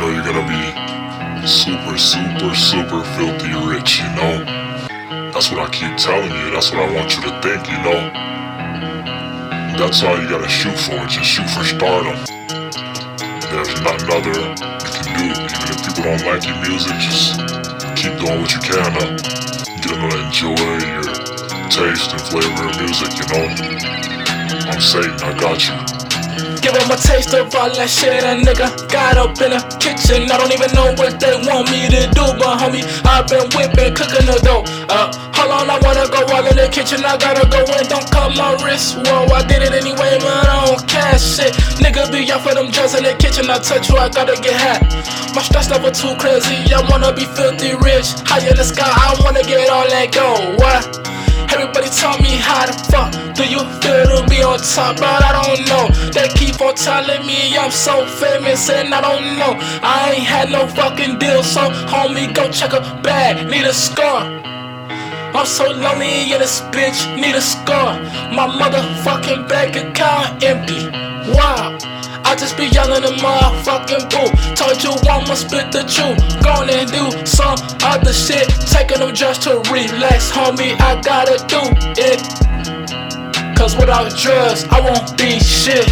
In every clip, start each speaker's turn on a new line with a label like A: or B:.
A: you're gonna be super, super, super filthy rich, you know? That's what I keep telling you, that's what I want you to think, you know? That's all you gotta shoot for, just shoot for stardom. There's nothing other you can do. Even if people don't like your music, just keep doing what you can to get them to enjoy your taste and flavor of music, you know? I'm Satan, I got you.
B: Give them a taste of all that shit a nigga got up in the kitchen. I don't even know what they want me to do, but homie, I've been whipping, cooking the dough. Hold on, I wanna go all in the kitchen. I gotta go in, don't cut my wrist. Whoa, I did it anyway, man, I don't cash shit. Nigga be out for them drugs in the kitchen. I touch you, I gotta get hot. My stress level too crazy, I wanna be filthy rich. High in the sky, I wanna get all that gold. What? Everybody tell me how the fuck do you feel to be on top, but I don't know. They keep on telling me I'm so famous and I don't know. I ain't had no fucking deal, so homie go check a bag, need a score. I'm so lonely in this bitch, need a score. My motherfucking bank account empty, wow. I just be yelling in motherfucking boo. Told you I'ma spit the truth. Go and do some other shit. Taking them just to relax, homie, I gotta do it. Cause without drugs, I won't be shit.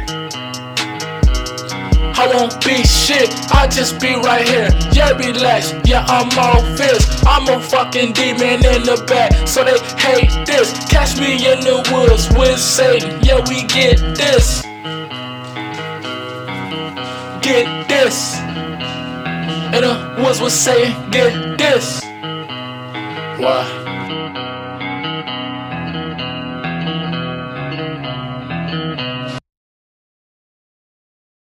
B: I won't be shit, I just be right here. Yeah, relax, yeah, I'm all fierce. I'm a fucking demon in the back, so they hate this. Catch me in the woods with Satan, yeah, we get this. Get this. In the woods was saying, get this. Why?